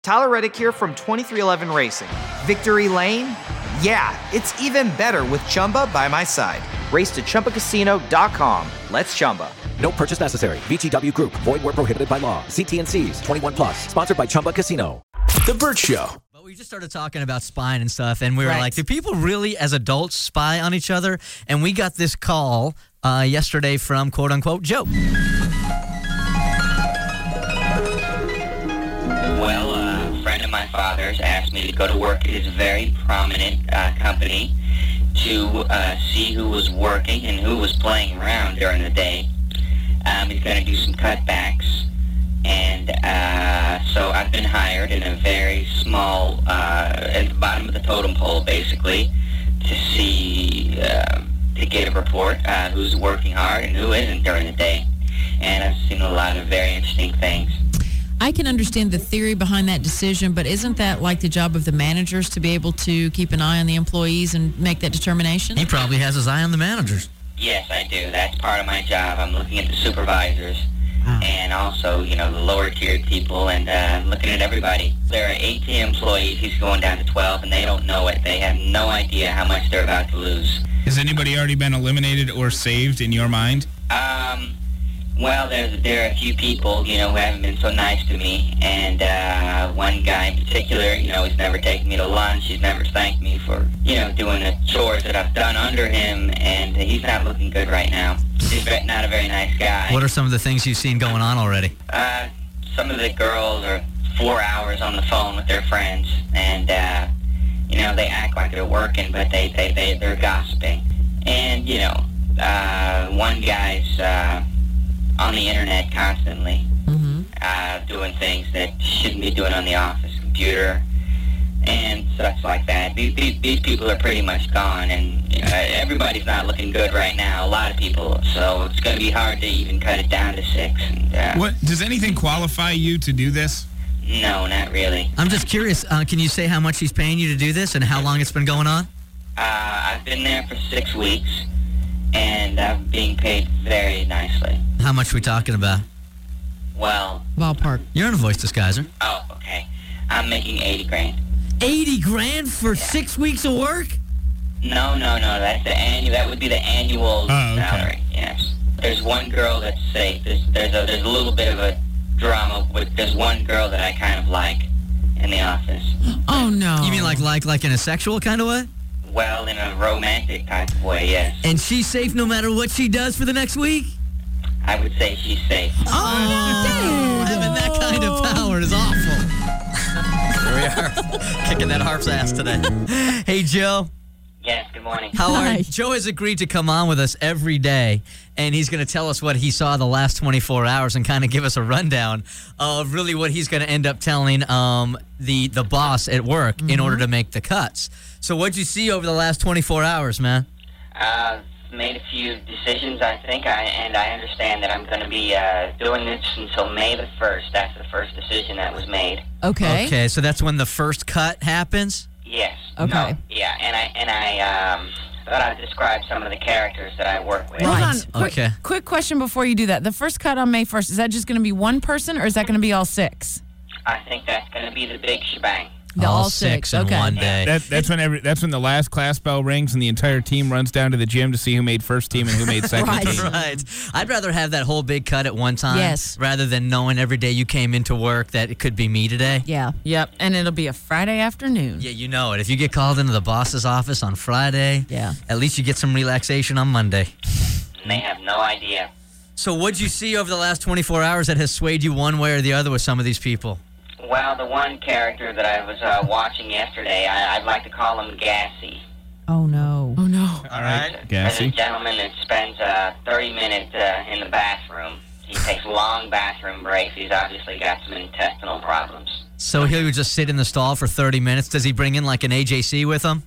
Tyler Reddick here from 2311 Racing. Victory Lane? Yeah, it's even better with Chumba by my side. Race to ChumbaCasino.com. Let's Chumba. No purchase necessary. VGW Group. Void where prohibited by law. See T&Cs. 21 plus. Sponsored by Chumba Casino. The Burt Show. But we just started talking about spying and stuff, and we were like, do people really, as adults, spy on each other? And we got this call yesterday from, quote-unquote, Joe. Well, a friend of my father's asked me to go to work at his very prominent company to see who was working and who was playing around during the day. He's going to do some cutbacks. And so I've been hired in a very small, at the bottom of the totem pole, basically, to see, to get a report who's working hard and who isn't during the day. And I've seen a lot of very interesting things. I can understand the theory behind that decision, but isn't that like the job of the managers to be able to keep an eye on the employees and make that determination? He probably has his eye on the managers. Yes, I do. That's part of my job. I'm looking at the supervisors and also, the lower tiered people and looking at everybody. There are 18 employees. He's going down to 12, and they don't know it. They have no idea how much they're about to lose. Has anybody already been eliminated or saved in your mind? Well, there are a few people, who haven't been so nice to me, and one guy in particular, he's never taken me to lunch. He's never thanked me for, doing the chores that I've done under him, and he's not looking good right now. He's not a very nice guy. What are some of the things you've seen going on already? Some of the girls are 4 hours on the phone with their friends, and, they act like they're working, but they're gossiping. And, one guy's on the internet constantly, doing things that shouldn't be doing on the office computer and such like that. These people are pretty much gone, and everybody's not looking good right now, a lot of people, so it's going to be hard to even cut it down to 6. And, what does anything qualify you to do this? No, not really. I'm just curious, can you say how much he's paying you to do this and how long it's been going on? I've been there for 6 weeks, and I'm being paid very nicely. How much are we talking about? Well... Ballpark. You're on a voice disguiser. Oh, okay. I'm making $80,000. $80,000 for 6 weeks of work? No. That's the annual. That would be the annual salary. Yes. There's one girl that's safe. There's a little bit of a drama with. There's one girl that I kind of like in the office. Oh no. You mean like in a sexual kind of way? Well, in a romantic type of way, yes. And she's safe no matter what she does for the next week? I would say she's safe. Oh, having that kind of power is awful. Here we are, kicking that harp's ass today. Hey, Joe. Yes, good morning. How are you? Joe has agreed to come on with us every day, and he's going to tell us what he saw the last 24 hours and kind of give us a rundown of really what he's going to end up telling the boss at work in order to make the cuts. So what'd you see over the last 24 hours, man? Made a few decisions, I think, and I understand that I'm going to be doing this until May the 1st. That's the first decision that was made. Okay, so that's when the first cut happens? Yes. Okay. No, yeah, and I thought I'd describe some of the characters that I work with. Hold on. Quick question before you do that. The first cut on May 1st, is that just going to be one person, or is that going to be all 6? I think that's going to be the big shebang. All 6 in one day. That's when the last class bell rings and the entire team runs down to the gym to see who made first team and who made second team. Right. I'd rather have that whole big cut at one time rather than knowing every day you came into work that it could be me today. Yeah. Yep, and it'll be a Friday afternoon. Yeah, you know it. If you get called into the boss's office on Friday, at least you get some relaxation on Monday. And they have no idea. So what'd you see over the last 24 hours that has swayed you one way or the other with some of these people? Well, the one character that I was watching yesterday, I'd like to call him Gassy. Oh, no. Oh, no. All right, Gassy. Gassy. There's a gentleman that spends 30 minutes in the bathroom. He takes long bathroom breaks. He's obviously got some intestinal problems. So he would just sit in the stall for 30 minutes. Does he bring in like an AJC with him?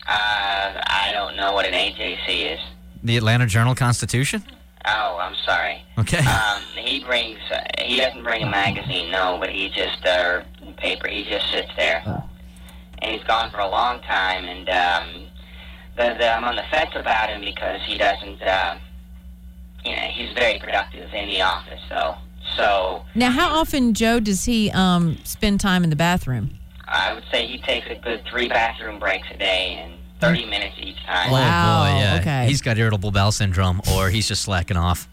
I don't know what an AJC is. The Atlanta Journal-Constitution? Oh, I'm sorry. Okay. He doesn't bring a magazine, no, but he just, paper, he just sits there. And he's gone for a long time, and, I'm on the fence about him because he doesn't, he's very productive in the office, So Now, how often, Joe, does he spend time in the bathroom? I would say he takes a good 3 bathroom breaks a day and 30 minutes each time. Wow. Oh, boy, yeah. Okay. He's got irritable bowel syndrome, or he's just slacking off.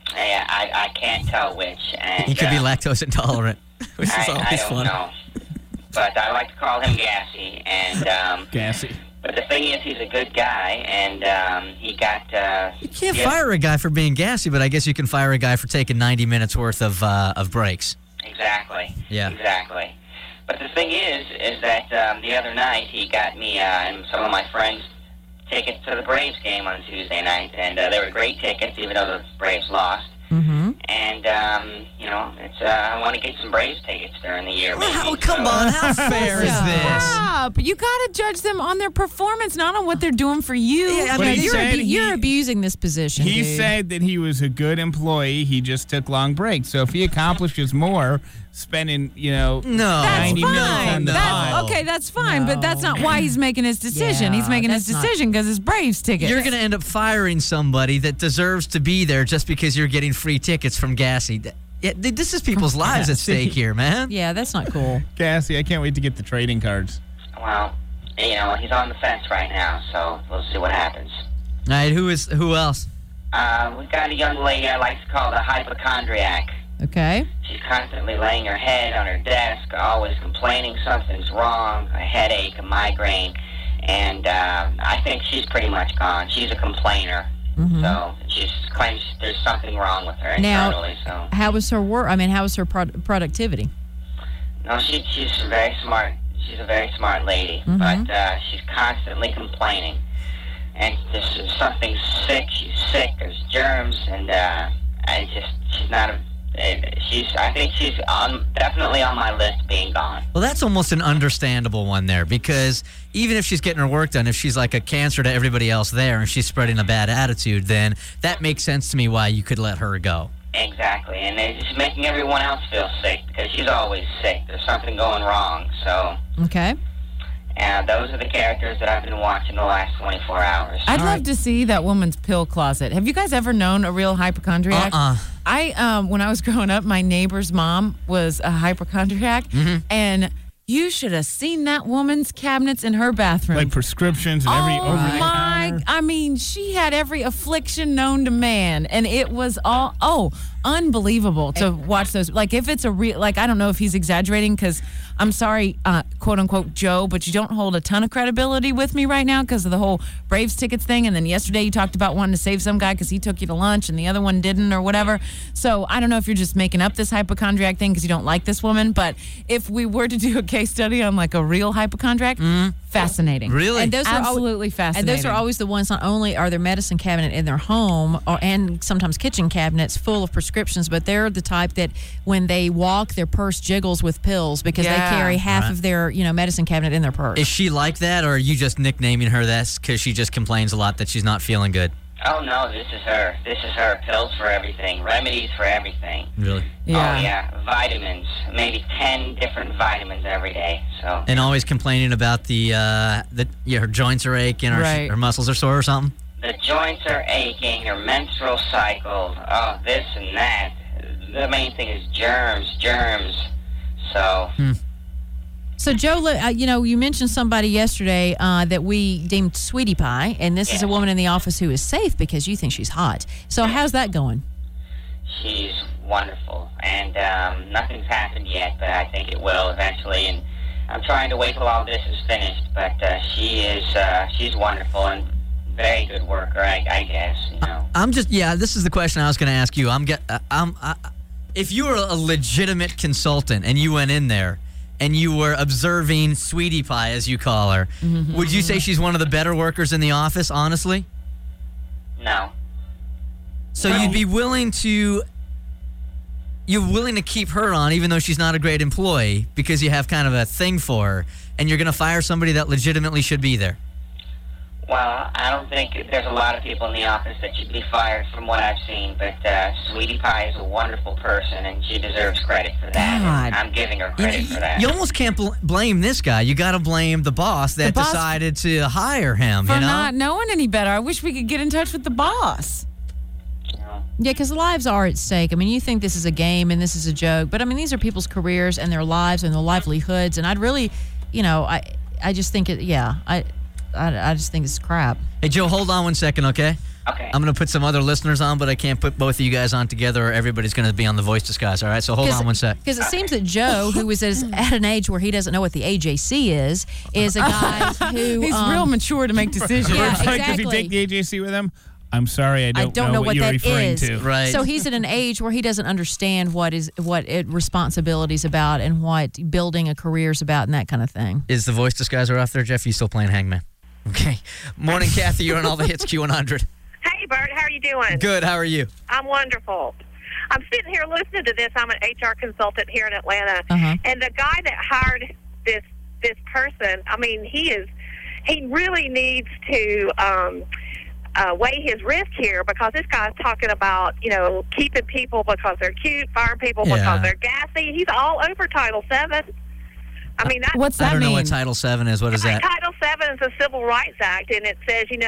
I can't tell which. And, He could be lactose intolerant, which is I always don't fun. know. But I like to call him Gassy. And Gassy. But the thing is, he's a good guy, and he got... You can't fire a guy for being gassy, but I guess you can fire a guy for taking 90 minutes worth of breaks. Exactly. Yeah. Exactly. But the thing is that the other night he got me and some of my friends tickets to the Braves game on Tuesday night, and they were great tickets, even though the Braves lost. Mm-hmm. And it's I want to get some Braves tickets during the year. Maybe. Oh, come on, how fair is this? Stop. You got to judge them on their performance, not on what they're doing for you. Yeah, I But mean, he said You're abusing this position. He dude. said that he was a good employee. He just took long breaks. So if he accomplishes more, spending, No. That's 90 minutes fine. on the pod. Okay, that's fine, but that's not why he's making his decision. Yeah, He's making his that's not- decision because it's Braves tickets. You're going to end up firing somebody that deserves to be there just because you're getting free tickets from Gassy. This is people's lives at stake here, man. Yeah, that's not cool. Cassie, I can't wait to get the trading cards. Well, he's on the fence right now, so we'll see what happens. All right, who else? We've got a young lady I like to call the hypochondriac. Okay. She's constantly laying her head on her desk, always complaining something's wrong, a headache, a migraine, and I think she's pretty much gone. She's a complainer, so she claims there's something wrong with her Now- internally. So How was her work? I mean, how was her productivity? no, she's very smart. She's a very smart lady, but she's constantly complaining, and there's something sick. She's sick. There's germs, and she's not a. I think she's definitely on my list being gone. Well, that's almost an understandable one there, because even if she's getting her work done, if she's like a cancer to everybody else there and she's spreading a bad attitude, then that makes sense to me why you could let her go. Exactly, and it's just making everyone else feel sick because she's always sick. There's something going wrong. So, Okay. and those are the characters that I've been watching the last 24 hours. I'd love to see that woman's pill closet. Have you guys ever known a real hypochondriac? When I was growing up, my neighbor's mom was a hypochondriac, and you should have seen that woman's cabinets in her bathroom. Like prescriptions and every over the counter. I mean, she had every affliction known to man, and it was all unbelievable to watch those. Like, if it's a real, like, I don't know if he's exaggerating, because I'm sorry, quote unquote, Joe, but you don't hold a ton of credibility with me right now because of the whole Braves tickets thing. And then yesterday you talked about wanting to save some guy because he took you to lunch and the other one didn't or whatever. So I don't know if you're just making up this hypochondriac thing because you don't like this woman, but if we were to do a case study on like a real hypochondriac, fascinating. Really? And those Absolutely are fascinating. And those are always the ones. Not only are their medicine cabinet in their home, and sometimes kitchen cabinets full of prescriptions, but they're the type that when they walk, their purse jiggles with pills because they carry half of their medicine cabinet in their purse. Is she like that, or are you just nicknaming her that because she just complains a lot that she's not feeling good? Oh no, this is her. This is her. Pills for everything, remedies for everything. Really? Yeah. Oh yeah, vitamins, maybe 10 different vitamins every day. So And always complaining about her joints are aching, or Right. her muscles are sore or something? the joints are aching, her menstrual cycle, oh this and that. The main thing is germs. So So, Joe, you mentioned somebody yesterday that we deemed Sweetie Pie, and this is a woman in the office who is safe because you think she's hot. So, how's that going? she's wonderful, and nothing's happened yet, but I think it will eventually. And I'm trying to wait till all this is finished, but she's wonderful and very good worker, I guess. This is the question I was going to ask you. If you were a legitimate consultant and you went in there and you were observing Sweetie Pie, as you call her, would you say she's one of the better workers in the office, honestly? No. So you'd be willing to keep her on even though she's not a great employee because you have kind of a thing for her, and you're going to fire somebody that legitimately should be there? Well, I don't think there's a lot of people in the office that should be fired from what I've seen, but Sweetie Pie is a wonderful person, and she deserves credit for that. God. And I'm giving her credit for that. You almost can't blame this guy. You got to blame the boss that decided to hire him, For you know? not knowing any better. I wish we could get in touch with the boss. Yeah, because lives are at stake. I mean, you think this is a game and this is a joke, but I mean, these are people's careers and their lives and their livelihoods. And I'd really, I just think I just think it's crap. Hey, Joe, hold on 1 second, okay? Okay. I'm going to put some other listeners on, but I can't put both of you guys on together or everybody's going to be on the voice disguise, all right? So hold on 1 sec. Because it seems that Joe, who is at an age where he doesn't know what the AJC is a guy who... He's real mature to make decisions. Yeah, It's like, exactly. does he take the AJC with him? I'm sorry, I don't know what you're that referring is. to. Right. So he's at an age where he doesn't understand what responsibility is about and what building a career is about and that kind of thing. Is the voice disguiser off there, Jeff? You still playing Hangman? Okay. Morning, Kathy. You're on all the hits Q100. Hey, Bert, how are you doing? Good. How are you? I'm wonderful. I'm sitting here listening to this. I'm an HR consultant here in Atlanta, and the guy that hired this person, I mean, he really needs to weigh his risk here, because this guy's talking about, keeping people because they're cute, firing people because they're gassy. He's all over Title VII. I mean, what's that mean? I don't know what Title VII is. What is that? Title VII is the Civil Rights Act, and it says, you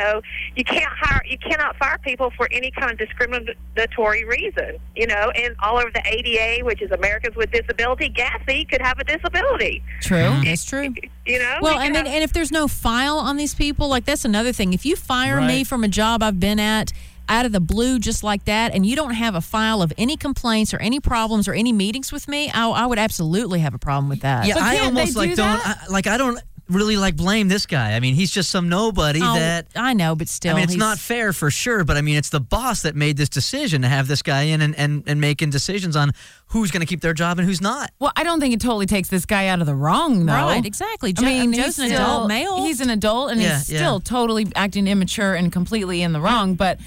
cannot fire people for any kind of discriminatory reason, and all over the ADA, which is Americans with Disability, gassy could have a disability. True. That's true. Well, I mean, and if there's no file on these people, like, that's another thing. If you fire me from a job I've been at out of the blue just like that, and you don't have a file of any complaints or any problems or any meetings with me, I would absolutely have a problem with that. Yeah, But I can't almost they do I don't really blame this guy. I mean, he's just some nobody that... I know, but still. I mean, it's not fair for sure, but I mean, it's the boss that made this decision to have this guy in and making decisions on who's going to keep their job and who's not. Well, I don't think it totally takes this guy out of the wrong, though. Right, exactly. I mean, Joe's an adult male. He's an adult, and he's still totally acting immature and completely in the wrong. But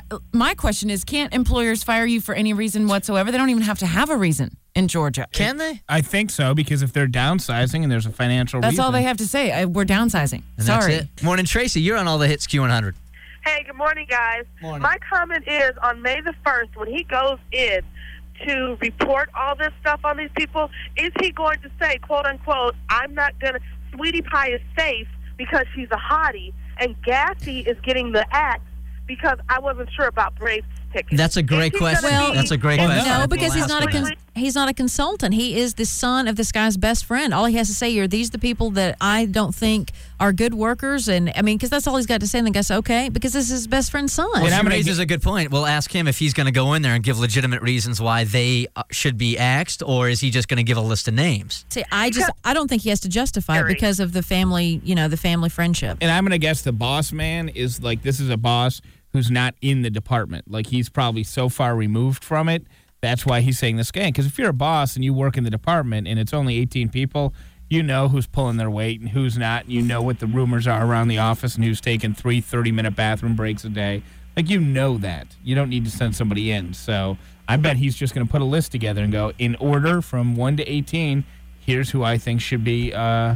my question is, can't employers fire you for any reason whatsoever? They don't even have to have a reason in Georgia. Can they? I think so, because if they're downsizing and there's a financial That's reason. all they have to say. We're downsizing. And Sorry. That's it. Morning, Tracy. You're on all the hits Q100. Hey, good morning, guys. Morning. My comment is, on May the 1st, when he goes in to report all this stuff on these people, is he going to say, quote unquote, I'm not going to, Sweetie Pie is safe because she's a hottie, and Gassy is getting the axe because I wasn't sure about Braves tickets? That's a great question. That's a great question. No, because he's not a consultant. He is the son of this guy's best friend. All he has to say are, these are the people that I don't think are good workers. And I mean, because that's all he's got to say. And the guy says, okay, because this is his best friend's son. Well, he raises a good point. We'll ask him if he's going to go in there and give legitimate reasons why they should be axed, or is he just going to give a list of names? See, I don't think he has to justify it because of the family, the family friendship. And I'm going to guess the boss man is like, this is a boss who's not in the department. Like, he's probably so far removed from it. That's why he's saying this game. Because if you're a boss and you work in the department and it's only 18 people, you know who's pulling their weight and who's not. You know what the rumors are around the office and who's taking 3 30-minute bathroom breaks a day. Like, you know that. You don't need to send somebody in. So I bet he's just going to put a list together and go, in order from 1 to 18, here's who I think should be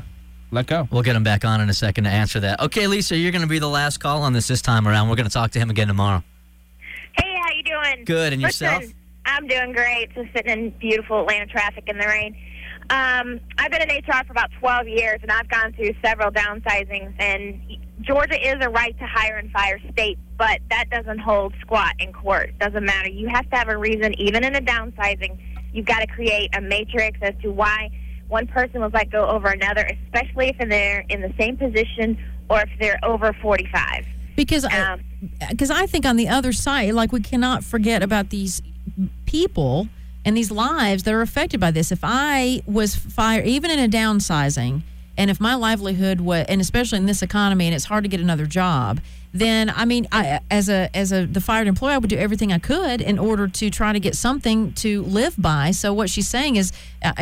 let go. We'll get him back on in a second to answer that. Okay, Lisa, you're going to be the last call on this time around. We're going to talk to him again tomorrow. Hey, how you doing? Good, and yourself? Listen, I'm doing great. Just sitting in beautiful Atlanta traffic in the rain. I've been in HR for about 12 years, and I've gone through several downsizings. And Georgia is a right to hire and fire state, but that doesn't hold squat in court. Doesn't matter. You have to have a reason, even in a downsizing. You've got to create a matrix as to why one person was let go over another, especially if they're in the same position or if they're over 45. Because I think on the other side, like, we cannot forget about these people and these lives that are affected by this. If I was fired, even in a downsizing, and if my livelihood was, and especially in this economy, and it's hard to get another job, then I mean, as the fired employee, I would do everything I could in order to try to get something to live by. So what she's saying is,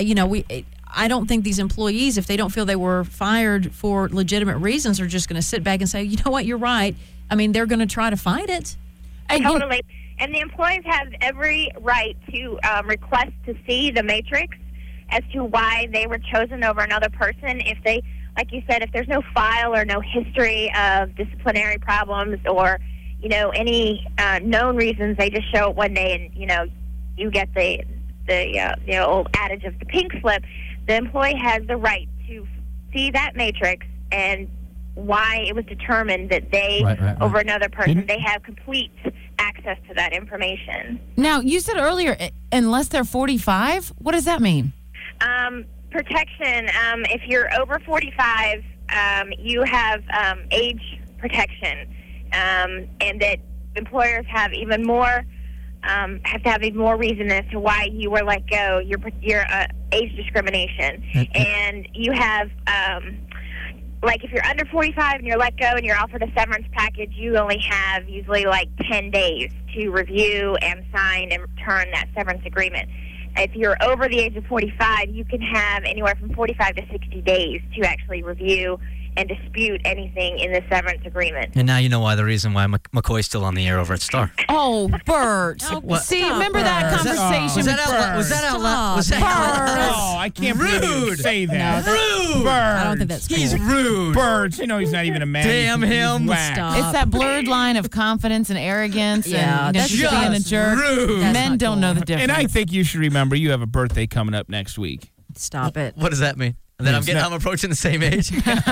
I don't think these employees, if they don't feel they were fired for legitimate reasons, are just going to sit back and say, you know what, you're right. I mean, they're going to try to fight it. Totally. And the employees have every right to request to see the matrix as to why they were chosen over another person. If they, like you said, if there's no file or no history of disciplinary problems or, any known reasons, they just show up one day and, you get the old adage of the pink slip. The employee has the right to see that matrix and why it was determined that they, over another person, they have complete access to that information. Now, you said earlier, unless they're 45, what does that mean? Protection, if you're over 45, you have age protection, and that employers have even more, have to have even more reason as to why you were let go, your age discrimination. And you have, like if you're under 45 and you're let go and you're offered a severance package, you only have usually like 10 days to review and sign and return that severance agreement. If you're over the age of 45, you can have anywhere from 45 to 60 days to actually review and dispute anything in the severance agreement. And now you know why the reason why McCoy's still on the air over at Star. Oh, Bert. See, remember that conversation? Was that out loud? Was that Bert. Oh, I can't believe you say that. Rude. Bert. I don't think that's cool. He's rude. Bert, you know he's not even a man. Damn him. Stop. It's that blurred line of confidence and arrogance and that's just being a jerk. rude. Men don't know the difference. And I think you should remember you have a birthday coming up next week. Stop it. What does that mean? And then I'm approaching the same age.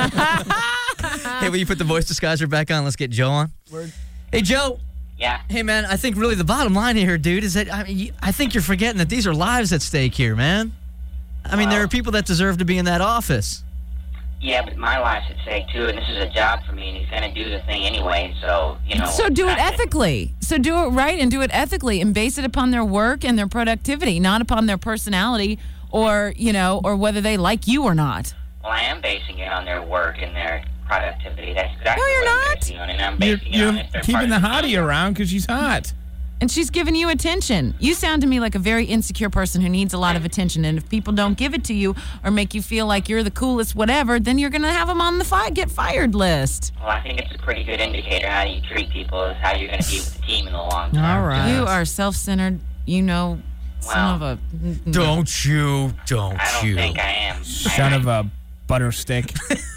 Hey, will you put the voice disguiser back on? Let's get Joe on. Word. Hey, Joe. Yeah. Hey, man, I think really the bottom line here, dude, is that I think you're forgetting that these are lives at stake here, man. I mean, there are people that deserve to be in that office. Yeah, but my life's at stake, too, and this is a job for me, and he's going to do the thing anyway, so, you know. So do it ethically. So do it right and do it ethically and base it upon their work and their productivity, not upon their personality or, you know, or whether they like you or not. Well, I am basing it on their work and their productivity. That's exactly No, you're what I'm not. basing on, and I'm basing it You're on if they're keeping the part of hottie around because she's hot. And she's giving you attention. You sound to me like a very insecure person who needs a lot of attention. And if people don't give it to you or make you feel like you're the coolest whatever, then you're going to have them on the get fired list. Well, I think it's a pretty good indicator how you treat people is how you're going to be with the team in the long term. All right. You are self-centered, you know, son of a... Don't you. I don't think I am. Son of a butterstick.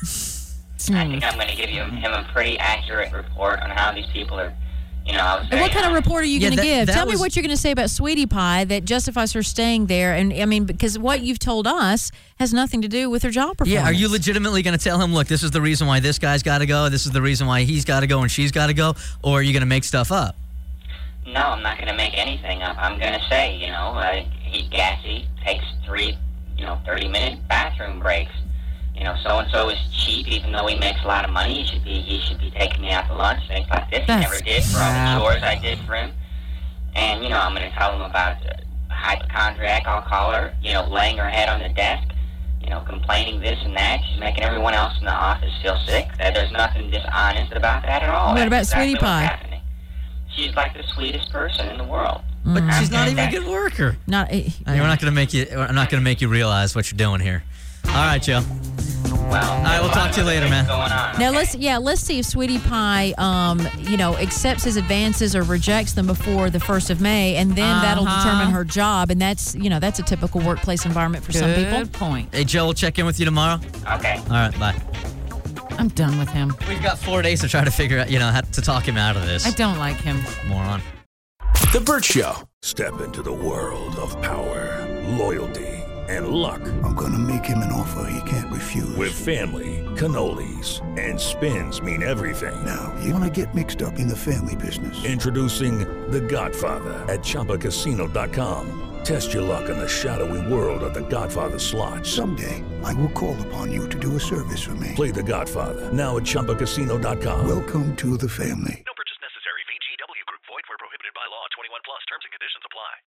I think I'm going to give him a pretty accurate report on how these people are, you know, I was And what kind of report are you going to give? Tell me was- what you're going to say about Sweetie Pie that justifies her staying there. And I mean, because what you've told us has nothing to do with her job performance. Yeah, are you legitimately going to tell him, look, this is the reason why this guy's got to go, this is the reason why he's got to go and she's got to go, or are you going to make stuff up? No, I'm not going to make anything up. I'm going to say, you know, he's gassy, takes 3, 30-minute bathroom breaks. You know, so-and-so is cheap, even though he makes a lot of money. He should be taking me out to lunch, things like this. He never did for all the chores I did for him. And, you know, I'm going to tell him about a hypochondriac, I'll call her, you know, laying her head on the desk, you know, complaining this and that. She's making everyone else in the office feel sick. There's nothing dishonest about that at all. What about That's exactly Sweetie Pie? what's happening. She's like the sweetest person in the world. But Mm-hmm. she's not even a good worker. We're not going to I'm not going to make you realize what you're doing here. All right, Joe. Well, all right, we'll talk to you later, man. Now let's see if Sweetie Pie, accepts his advances or rejects them before the 1st of May, and then that'll determine her job, and that's a typical workplace environment for some people. Good point. Hey, Joe, we'll check in with you tomorrow. Okay. All right, bye. I'm done with him. We've got 4 days to try to figure out, how to talk him out of this. I don't like him. Moron. The Bert Show. Step into the world of power, loyalty, and luck. I'm gonna make him an offer he can't refuse. With family, cannolis, and spins mean everything. Now, you wanna get mixed up in the family business. Introducing The Godfather at ChumbaCasino.com. Test your luck in the shadowy world of The Godfather slot. Someday, I will call upon you to do a service for me. Play The Godfather now at ChumbaCasino.com. Welcome to the family.